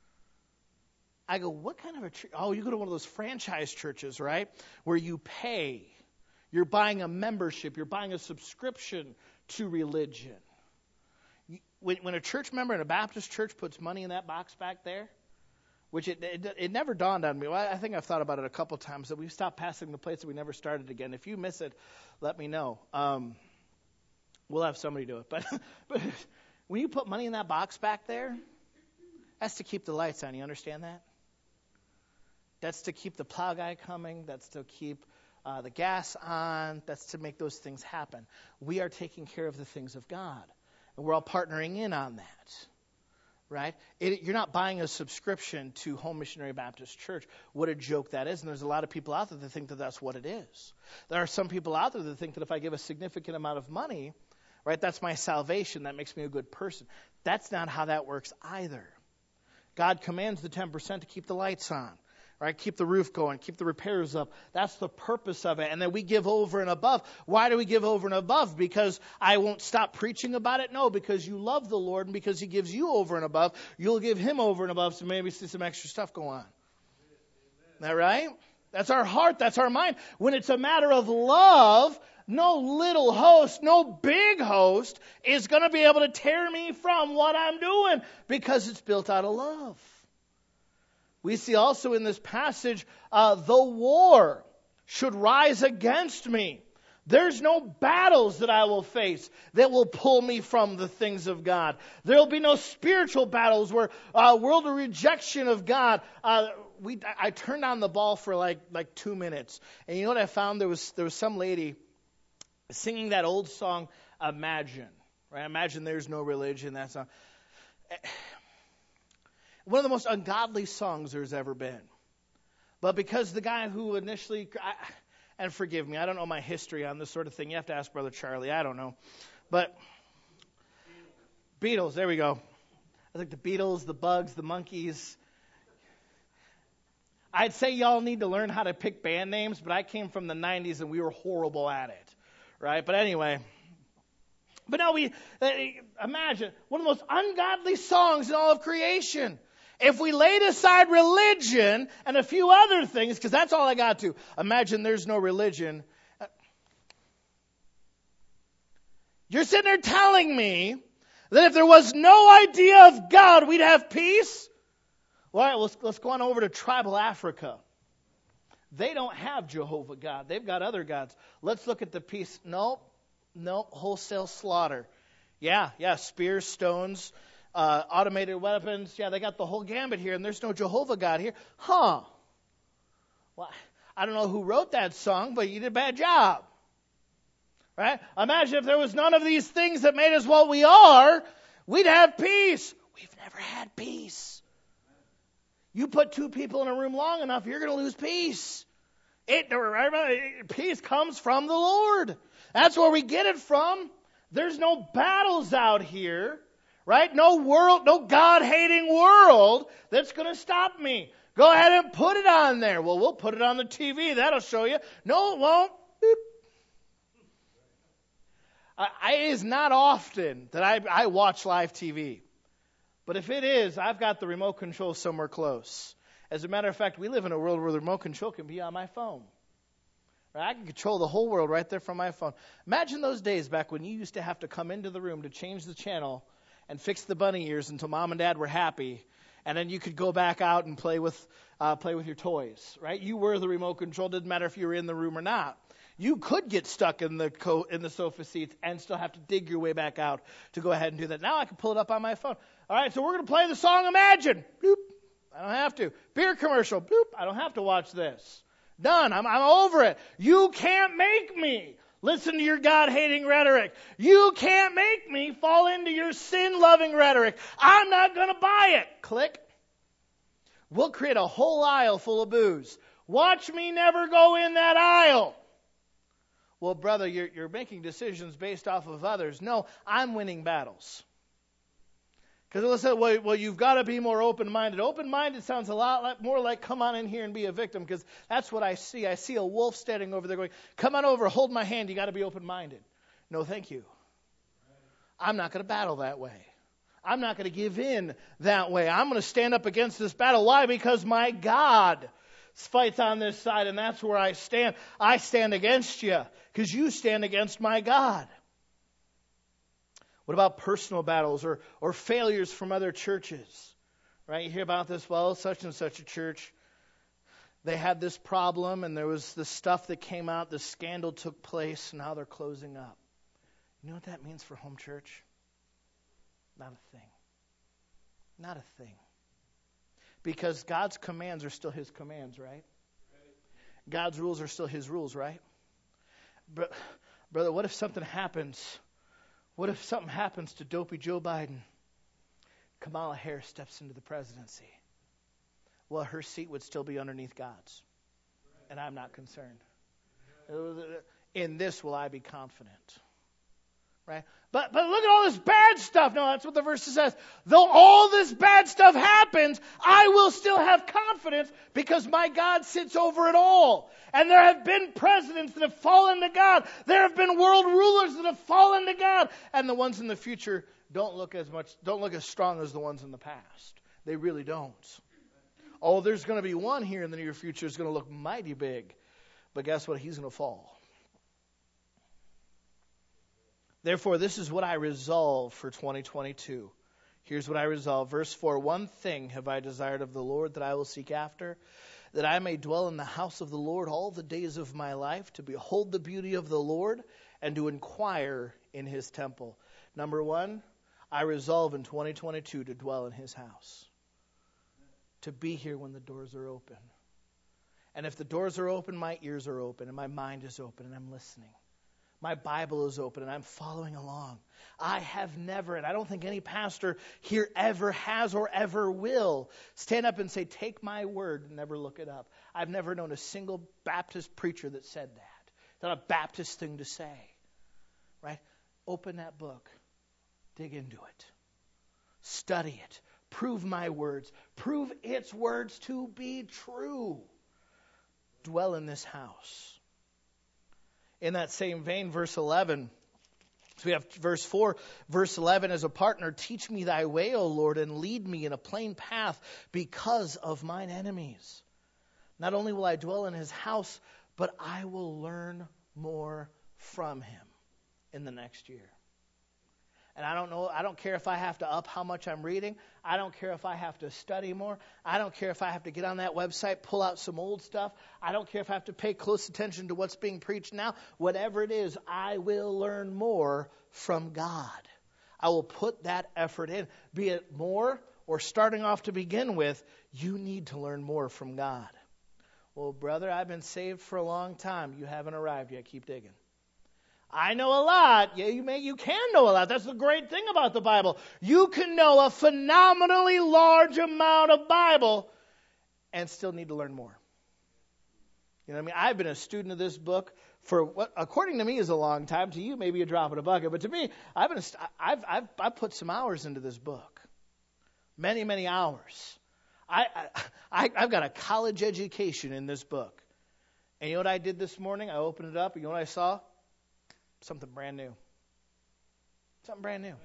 I go, what kind of a church? Oh, you go to one of those franchise churches, right? Where you pay. You're buying a membership. You're buying a subscription to religion. When, when a church member in a Baptist church puts money in that box back there, which it, it, it never dawned on me. Well, I think I've thought about it a couple times, that we've stopped passing the plates and we never started again. If you miss it, let me know. Um, we'll have somebody do it. But, but when you put money in that box back there, that's to keep the lights on. You understand that? That's to keep the plow guy coming. That's to keep uh, the gas on. That's to make those things happen. We are taking care of the things of God. And we're all partnering in on that. Right? It, you're not buying a subscription to Home Missionary Baptist Church. What a joke that is. And there's a lot of people out there that think that that's what it is. There are some people out there that think that if I give a significant amount of money, right, that's my salvation. That makes me a good person. That's not how that works either. God commands the ten percent to keep the lights on. Right? Keep the roof going, keep the repairs up. That's the purpose of it. And then we give over and above. Why do we give over and above? Because I won't stop preaching about it? No, because you love the Lord and because He gives you over and above, you'll give Him over and above, so maybe see some extra stuff go on. Isn't that right? That's our heart, that's our mind. When it's a matter of love, no little host, no big host is going to be able to tear me from what I'm doing because it's built out of love. We see also in this passage, uh, the war should rise against me. There's no battles that I will face that will pull me from the things of God. There will be no spiritual battles where uh, world of rejection of God. Uh, we I turned on the ball for like like two minutes, and you know what I found? There was there was some lady singing that old song, "Imagine." Right? Imagine there's no religion. That song. One of the most ungodly songs there's ever been. But because the guy who initially, I, and forgive me, I don't know my history on this sort of thing. You have to ask Brother Charlie. I don't know. But Beatles, there we go. I think the Beatles, the Bugs, the Monkees. I'd say y'all need to learn how to pick band names, but I came from the nineties and we were horrible at it. Right? But anyway. But now we, uh, imagine, one of the most ungodly songs in all of creation. If we laid aside religion and a few other things, because that's all I got to, imagine there's no religion. You're sitting there telling me that if there was no idea of God, we'd have peace? Well, all right, let's, let's go on over to tribal Africa. They don't have Jehovah God. They've got other gods. Let's look at the peace. No, no, wholesale slaughter. Yeah, yeah, spears, stones, Uh, automated weapons, yeah, they got the whole gambit here, and there's no Jehovah God here. Huh. Well, I don't know who wrote that song, but you did a bad job. Right? Imagine if there was none of these things that made us what we are, we'd have peace. We've never had peace. You put two people in a room long enough, you're going to lose peace. It, peace comes from the Lord. That's where we get it from. There's no battles out here. Right? No world, no God-hating world that's going to stop me. Go ahead and put it on there. Well, we'll put it on the T V. That'll show you. No, it won't. Boop. I, I, it is not often that I, I watch live T V. But if it is, I've got the remote control somewhere close. As a matter of fact, we live in a world where the remote control can be on my phone. Right? I can control the whole world right there from my phone. Imagine those days back when you used to have to come into the room to change the channel and fix the bunny ears until mom and dad were happy, and then you could go back out and play with uh, play with your toys, right? You were the remote control. Didn't matter if you were in the room or not. You could get stuck in the co- in the sofa seats and still have to dig your way back out to go ahead and do that. Now I can pull it up on my phone. All right, so we're going to play the song Imagine. Bloop. I don't have to. Beer commercial. Bloop. I don't have to watch this. Done. I'm, I'm over it. You can't make me listen to your God-hating rhetoric. You can't make me fall into your sin-loving rhetoric. I'm not going to buy it. Click. We'll create a whole aisle full of booze. Watch me never go in that aisle. Well, brother, you're, you're making decisions based off of others. No, I'm winning battles. Because they'll say, well, well, you've got to be more open-minded. Open-minded sounds a lot like, more like come on in here and be a victim, because that's what I see. I see a wolf standing over there going, come on over, hold my hand, you got to be open-minded. No, thank you. I'm not going to battle that way. I'm not going to give in that way. I'm going to stand up against this battle. Why? Because my God fights on this side, and that's where I stand. I stand against you because you stand against my God. What about personal battles or, or failures from other churches? Right? You hear about this, well, such and such a church, they had this problem and there was this stuff that came out, the scandal took place, and now they're closing up. You know what that means for home church? Not a thing. Not a thing. Because God's commands are still His commands, right? God's rules are still His rules, right? But, brother, what if something happens? What if something happens to dopey Joe Biden? Kamala Harris steps into the presidency. Well, her seat would still be underneath God's. And I'm not concerned. In this will I be confident. Right? But but look at all this bad stuff. No, that's what the verse says. Though all this bad stuff happens, I will still have confidence because my God sits over it all. And there have been presidents that have fallen to God. There have been world rulers that have fallen to God. And the ones in the future don't look as much, don't look as strong as the ones in the past. They really don't. Oh, there's going to be one here in the near future that's going to look mighty big. But guess what? He's going to fall. Therefore, this is what I resolve for twenty twenty-two. Here's what I resolve. Verse four, one thing have I desired of the Lord that I will seek after, that I may dwell in the house of the Lord all the days of my life, to behold the beauty of the Lord and to inquire in his temple. Number one, I resolve in twenty twenty-two to dwell in his house, to be here when the doors are open. And if the doors are open, my ears are open and my mind is open and I'm listening. My Bible is open and I'm following along. I have never, and I don't think any pastor here ever has or ever will, stand up and say, take my word and never look it up. I've never known a single Baptist preacher that said that. It's not a Baptist thing to say. Right? Open that book. Dig into it. Study it. Prove my words. Prove its words to be true. Dwell in this house. In that same vein, verse eleven, so we have verse four, verse eleven, as a partner, teach me thy way, O Lord, and lead me in a plain path because of mine enemies. Not only will I dwell in his house, but I will learn more from him in the next year. And I don't know, I don't care if I have to up how much I'm reading. I don't care if I have to study more. I don't care if I have to get on that website, pull out some old stuff. I don't care if I have to pay close attention to what's being preached now. Whatever it is, I will learn more from God. I will put that effort in. Be it more or starting off to begin with, you need to learn more from God. Well, brother, I've been saved for a long time. You haven't arrived yet. Keep digging. I know a lot. Yeah, you may, you can know a lot. That's the great thing about the Bible. You can know a phenomenally large amount of Bible and still need to learn more. You know what I mean? I've been a student of this book for what, according to me, is a long time. To you, maybe a drop in a bucket. But to me, I've been, a, I've, I've, I've put some hours into this book. Many, many hours. I, I, I've got a college education in this book. And you know what I did this morning? I opened it up. And you know what I saw? Something brand new. Something brand new.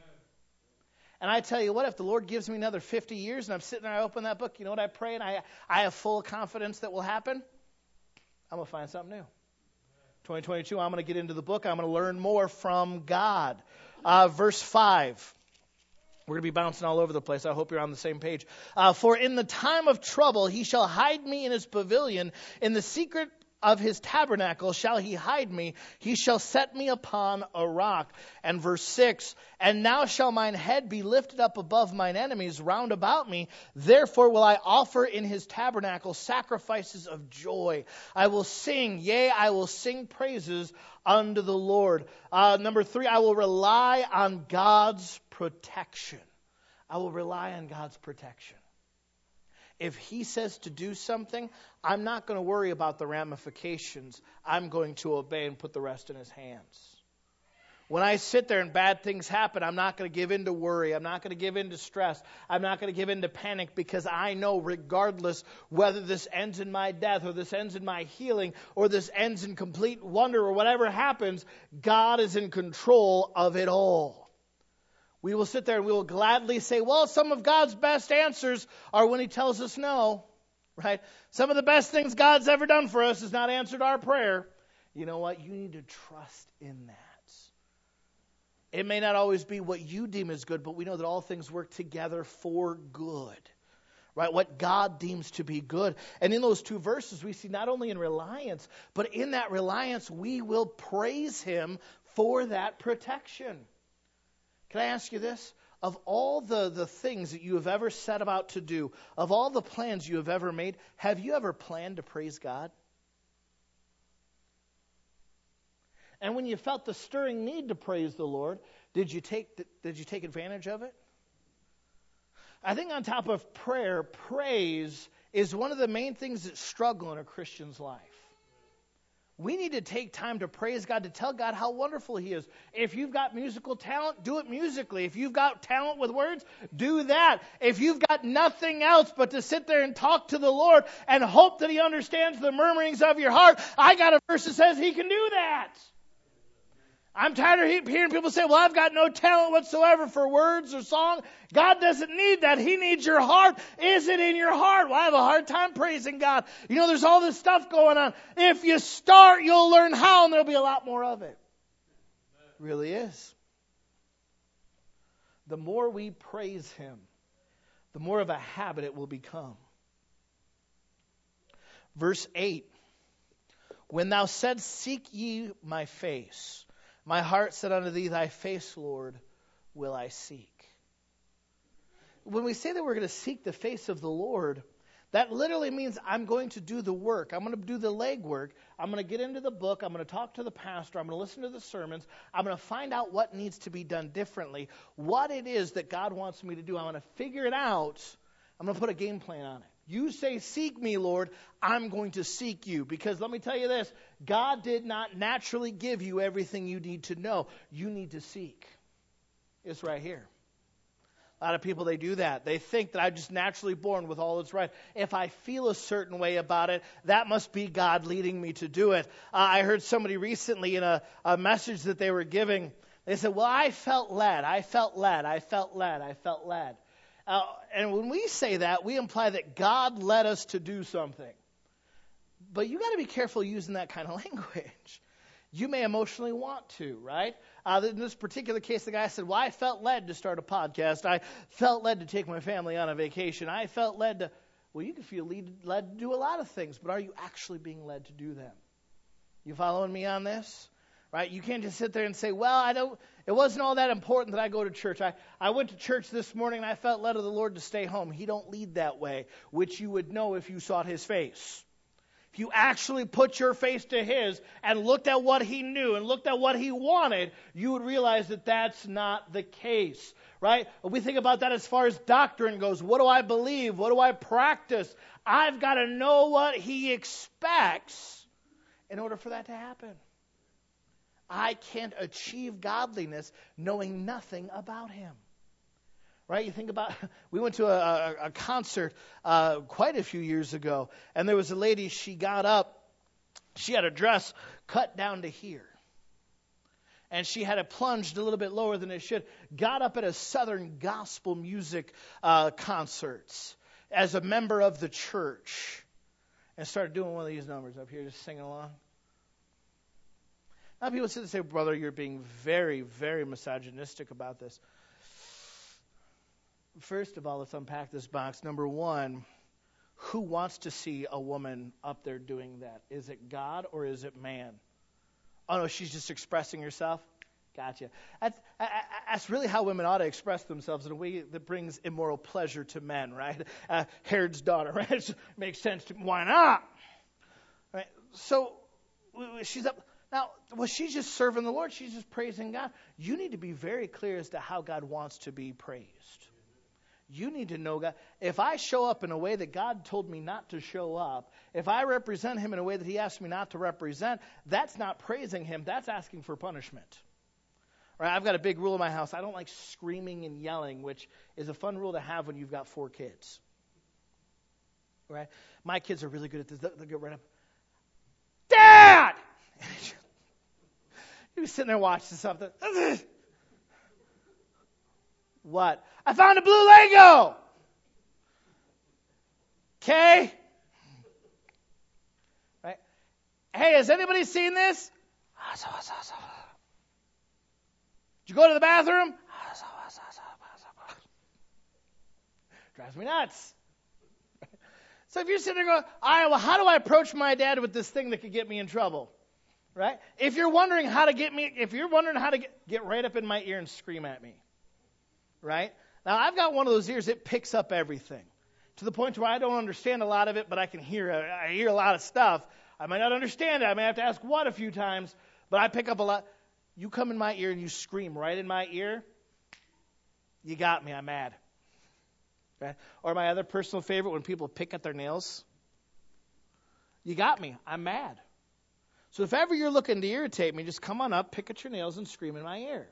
And I tell you what, if the Lord gives me another fifty years and I'm sitting there, I open that book, you know what I pray and I, I have full confidence that will happen? I'm going to find something new. twenty twenty-two, I'm going to get into the book. I'm going to learn more from God. Uh, verse five. We're going to be bouncing all over the place. I hope you're on the same page. Uh, For in the time of trouble he shall hide me in his pavilion. In the secret of his tabernacle shall he hide me. He shall set me upon a rock. And verse six, and now shall mine head be lifted up above mine enemies round about me. Therefore will I offer in his tabernacle sacrifices of joy. I will sing, yea, I will sing praises unto the Lord. Uh, number three, I will rely on God's protection. I will rely on God's protection. If he says to do something, I'm not going to worry about the ramifications. I'm going to obey and put the rest in his hands. When I sit there and bad things happen, I'm not going to give in to worry. I'm not going to give in to stress. I'm not going to give in to panic because I know regardless whether this ends in my death or this ends in my healing or this ends in complete wonder or whatever happens, God is in control of it all. We will sit there and we will gladly say, well, some of God's best answers are when he tells us no, right? Some of the best things God's ever done for us is not answered our prayer. You know what? You need to trust in that. It may not always be what you deem as good, but we know that all things work together for good, right? What God deems to be good. And in those two verses, we see not only in reliance, but in that reliance, we will praise him for that protection. Can I ask you this? Of all the, the things that you have ever set about to do, of all the plans you have ever made, have you ever planned to praise God? And when you felt the stirring need to praise the Lord, did you take did you take advantage of it? I think on top of prayer, praise is one of the main things that struggle in a Christian's life. We need to take time to praise God, to tell God how wonderful He is. If you've got musical talent, do it musically. If you've got talent with words, do that. If you've got nothing else but to sit there and talk to the Lord and hope that He understands the murmurings of your heart, I got a verse that says He can do that. I'm tired of hearing people say, well, I've got no talent whatsoever for words or song. God doesn't need that. He needs your heart. Is it in your heart? Well, I have a hard time praising God. You know, there's all this stuff going on. If you start, you'll learn how, and there'll be a lot more of it. It really is. The more we praise Him, the more of a habit it will become. Verse eight. When thou saidst, seek ye my face, my heart said unto thee, thy face, Lord, will I seek. When we say that we're going to seek the face of the Lord, that literally means I'm going to do the work. I'm going to do the legwork. I'm going to get into the book. I'm going to talk to the pastor. I'm going to listen to the sermons. I'm going to find out what needs to be done differently, what it is that God wants me to do. I'm going to figure it out. I'm going to put a game plan on it. You say, seek me, Lord, I'm going to seek you. Because let me tell you this, God did not naturally give you everything you need to know. You need to seek. It's right here. A lot of people, they do that. They think that I'm just naturally born with all that's right. If I feel a certain way about it, that must be God leading me to do it. Uh, I heard somebody recently in a, a message that they were giving, they said, well, I felt led, I felt led, I felt led, I felt led. Uh, and when we say that, we imply that God led us to do something. But you got to be careful using that kind of language. You may emotionally want to, right? Uh, in this particular case, the guy said, well, I felt led to start a podcast. I felt led to take my family on a vacation. I felt led to, well, you can feel lead, led to do a lot of things, but are you actually being led to do them? You following me on this? Right? You can't just sit there and say, well, I don't, it wasn't all that important that I go to church. I, I went to church this morning and I felt led of the Lord to stay home. He don't lead that way, which you would know if you sought His face. If you actually put your face to His and looked at what He knew and looked at what He wanted, you would realize that that's not the case, right? We think about that as far as doctrine goes. What do I believe? What do I practice? I've got to know what He expects in order for that to happen. I can't achieve godliness knowing nothing about Him. Right? You think about, we went to a, a, a concert uh, quite a few years ago, and there was a lady, she got up, she had a dress cut down to here. And she had it plunged a little bit lower than it should. Got up at a Southern gospel music uh, concerts as a member of the church and started doing one of these numbers up here, just singing along. Now people sit and say, brother, you're being very, very misogynistic about this. First of all, let's unpack this box. Number one, who wants to see a woman up there doing that? Is it God or is it man? Oh, no, she's just expressing herself? Gotcha. That's, that's really how women ought to express themselves in a way that brings immoral pleasure to men, right? Uh, Herod's daughter, right? It makes sense to, why not? Right? So she's up. Now, was she just serving the Lord? She's just praising God. You need to be very clear as to how God wants to be praised. You need to know God. If I show up in a way that God told me not to show up, if I represent Him in a way that He asked me not to represent, that's not praising Him. That's asking for punishment. Right? I've got a big rule in my house. I don't like screaming and yelling, which is a fun rule to have when you've got four kids. Right? My kids are really good at this. They'll, they'll get right up. Dad! You sitting there watching something. What? I found a blue Lego. Okay. Right? Hey, has anybody seen this? Did you go to the bathroom? Drives me nuts. So if you're sitting there going, all right, well, how do I approach my dad with this thing that could get me in trouble? Right? If you're wondering how to get me, if you're wondering how to get, get right up in my ear and scream at me. Right? Now, I've got one of those ears, it picks up everything. To the point where I don't understand a lot of it, but I can hear, I hear a lot of stuff. I might not understand it. I may have to ask what a few times, but I pick up a lot. You come in my ear and you scream right in my ear, you got me, I'm mad. Okay? Or my other personal favorite, when people pick at their nails. You got me, I'm mad. So if ever you're looking to irritate me, just come on up, pick at your nails, and scream in my ear.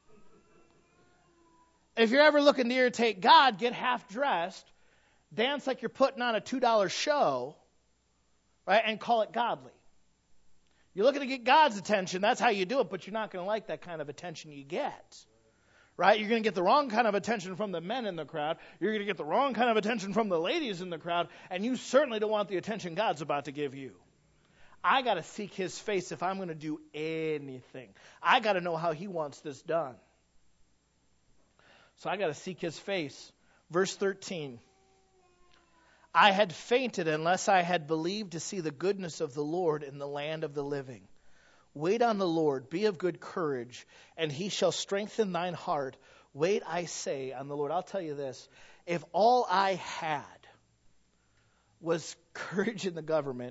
If you're ever looking to irritate God, get half dressed, dance like you're putting on a two dollar show, right, and call it godly. You're looking to get God's attention, that's how you do it, but you're not going to like that kind of attention you get. Right? You're going to get the wrong kind of attention from the men in the crowd. You're going to get the wrong kind of attention from the ladies in the crowd, and you certainly don't want the attention God's about to give you. I got to seek his face if I'm going to do anything. I got to know how he wants this done. So I got to seek his face. Verse thirteen. I had fainted unless I had believed to see the goodness of the Lord in the land of the living. Wait on the Lord, be of good courage, and he shall strengthen thine heart. Wait, I say, on the Lord. I'll tell you this. If all I had was courage in the government,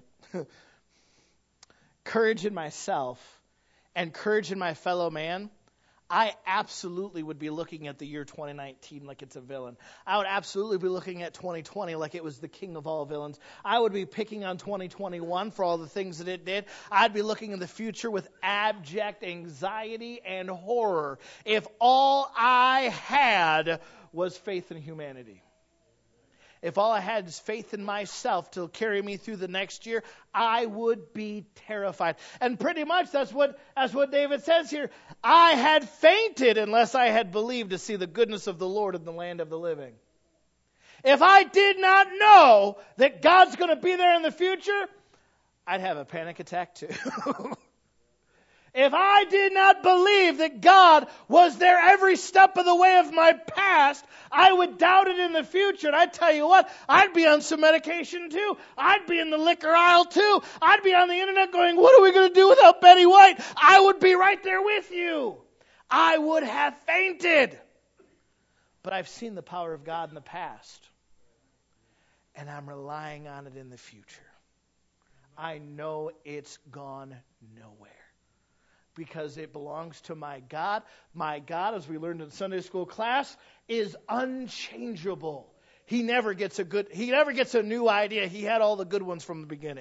courage in myself, and courage in my fellow man, I absolutely would be looking at the year twenty nineteen like it's a villain. I would absolutely be looking at twenty twenty like it was the king of all villains. I would be picking on twenty twenty-one for all the things that it did. I'd be looking in the future with abject anxiety and horror if all I had was faith in humanity. If all I had is faith in myself to carry me through the next year, I would be terrified. And pretty much that's what that's what David says here. I had fainted unless I had believed to see the goodness of the Lord in the land of the living. If I did not know that God's going to be there in the future, I'd have a panic attack too. If I did not believe that God was there every step of the way of my past, I would doubt it in the future. And I tell you what, I'd be on some medication too. I'd be in the liquor aisle too. I'd be on the internet going, what are we going to do without Betty White? I would be right there with you. I would have fainted. But I've seen the power of God in the past. And I'm relying on it in the future. I know it's gone nowhere. Because it belongs to my God. My God, as we learned in Sunday school class, is unchangeable. He never gets a good, he never gets a new idea. He had all the good ones from the beginning.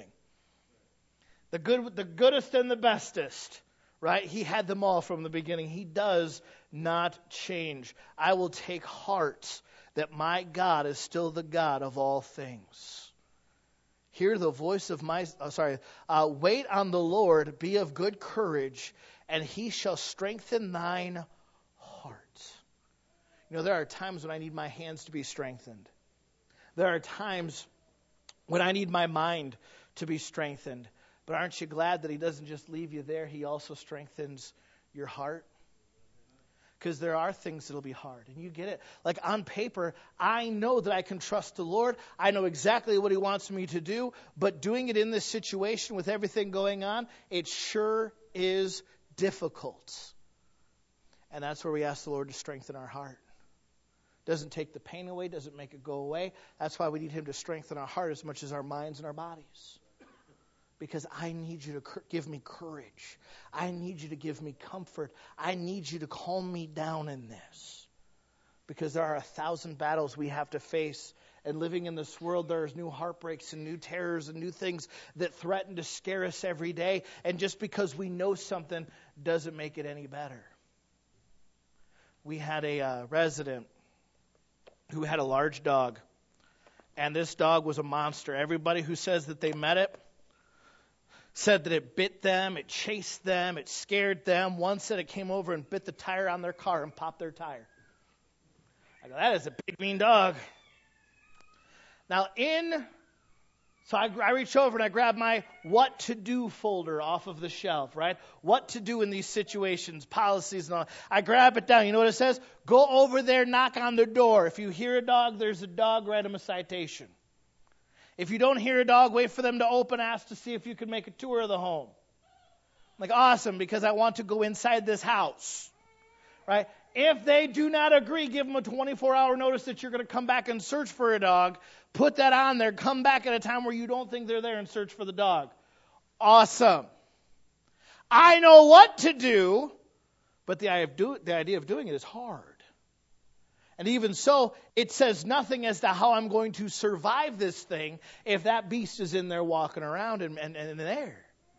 The good, the goodest and the bestest, right? He had them all from the beginning. He does not change. I will take heart that my God is still the God of all things. Hear the voice of my, oh, sorry, uh, wait on the Lord, be of good courage, and he shall strengthen thine heart. You know, there are times when I need my hands to be strengthened. There are times when I need my mind to be strengthened. But aren't you glad that he doesn't just leave you there, he also strengthens your heart? Because there are things that will be hard. And you get it. Like on paper, I know that I can trust the Lord. I know exactly what he wants me to do. But doing it in this situation with everything going on, it sure is difficult. And that's where we ask the Lord to strengthen our heart. Doesn't take the pain away, doesn't make it go away. That's why we need him to strengthen our heart as much as our minds and our bodies. Because I need you to give me courage. I need you to give me comfort. I need you to calm me down in this. Because there are a thousand battles we have to face. And living in this world, there's new heartbreaks and new terrors and new things that threaten to scare us every day. And just because we know something doesn't make it any better. We had a uh, resident who had a large dog. And this dog was a monster. Everybody who says that they met it said that it bit them, it chased them, it scared them. One said it came over and bit the tire on their car and popped their tire. I go, that is a big, mean dog. Now in, so I, I reach over and I grab my what to do folder off of the shelf, right? What to do in these situations, policies and all. I grab it down. You know what it says? Go over there, knock on their door. If you hear a dog, there's a dog, write them a citation. If you don't hear a dog, wait for them to open, ask to see if you can make a tour of the home. I'm like, awesome, because I want to go inside this house. Right? If they do not agree, give them a twenty-four hour notice that you're going to come back and search for a dog. Put that on there. Come back at a time where you don't think they're there and search for the dog. Awesome. I know what to do, but the idea of doing it is hard. And even so, it says nothing as to how I'm going to survive this thing if that beast is in there walking around and, and, and in there.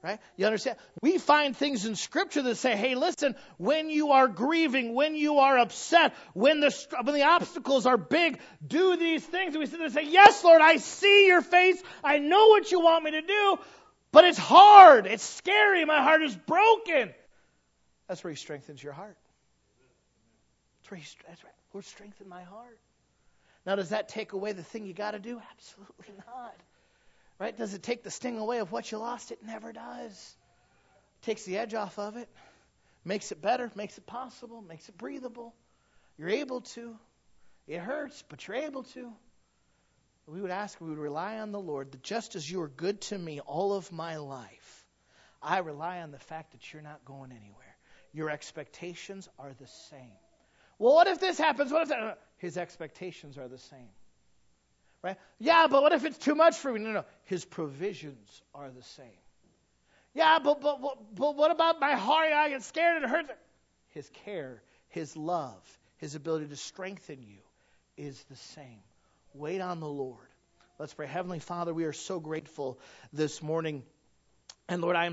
Right? You understand? We find things in Scripture that say, hey, listen, when you are grieving, when you are upset, when the when the obstacles are big, do these things. And we sit there and say, yes, Lord, I see your face. I know what you want me to do, but it's hard. It's scary. My heart is broken. That's where he strengthens your heart. That's where he, that's right. Lord, strengthen my heart. Now, does that take away the thing you got to do? Absolutely not. Right? Does it take the sting away of what you lost? It never does. Takes the edge off of it. Makes it better. Makes it possible. Makes it breathable. You're able to. It hurts, but you're able to. We would ask, we would rely on the Lord that just as you are good to me all of my life, I rely on the fact that you're not going anywhere. Your expectations are the same. Well, what if this happens? What if that? His expectations are the same. Right? Yeah, but what if it's too much for me? No, no. His provisions are the same. Yeah, but but, but, but what about my heart? I get scared and it hurts. His care, his love, his ability to strengthen you is the same. Wait on the Lord. Let's pray. Heavenly Father, we are so grateful this morning. And Lord, I am